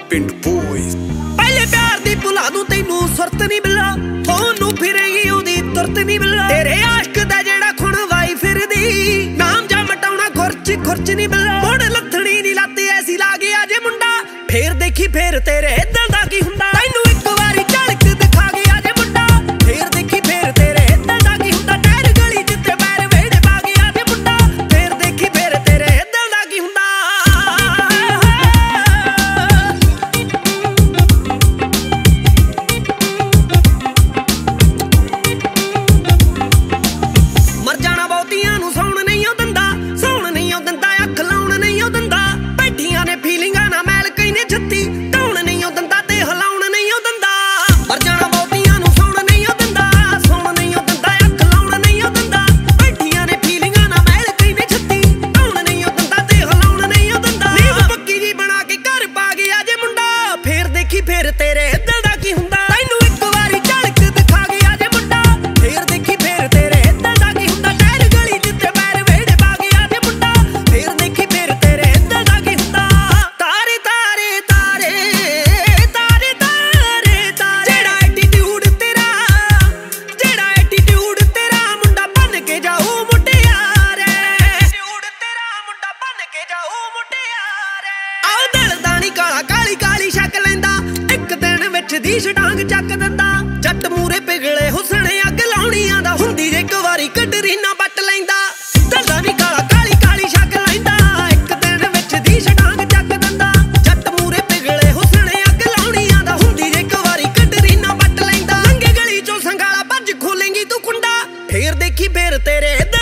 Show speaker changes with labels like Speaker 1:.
Speaker 1: पिंड बॉयज
Speaker 2: पहले प्यार दी भुला दूं तैनू सुरत नहीं मिला थोनू फिरेगी ओदी तुरत नहीं मिला तेरे आशिक दा जेड़ा खुण वाई फिरदी नाम जा मटाउणा खुरच खुरच नहीं मिला मुड़ लथड़ी नी लत ऐसी ला गया जे मुंडा फेर देखी फेर तेरे दिल दा की हुंदा तैनू एक वारी झलक दिखा गया जे मुंडा फेर देखी फेर तेरे दिल दा की हुंदा टहर गली जिते पैर वेड़े पा गया जे मुंडा फेर देखी फेर तेरे दिल दा की हुंदा फेर तेरे दिल दा की हुंदा तैनू एक वारी झलक दिखा गया जे मुंडा फेर देखी फेर तेरे दिल दा की हुंदा टहर गली जिते पैर वेड़े पा गया जे मुंडा फेर देखी फेर तेरे दिल दा की हुंदा तारे तारे तारे तारे तारे तारे जेड़ा एटीट्यूड तेरा मुंडा बन के जाऊ मुटियारे एटीट्यूड तेरा मुंडा बन के जाऊ मुटियारे आओ दिल दा नी काला काली काली शक लैंदा दी छटांग चक दिंदा जट मूरे पिघले हुसन अग लाउणी आंदा हुंदी एक वारी कटरीना बट लैंदा दिल दा नी काला काली काली शक लैंदा एक दिन विच दी छटांग चक दिंदा जट मूरे पिघले हुसन अग लाउणी आंदा हुंदी एक वारी कटरीना बट लैंदा लंगे गली चों संगाला भज खोलेंगी तू कुंडा फेर देखी फेर तेरे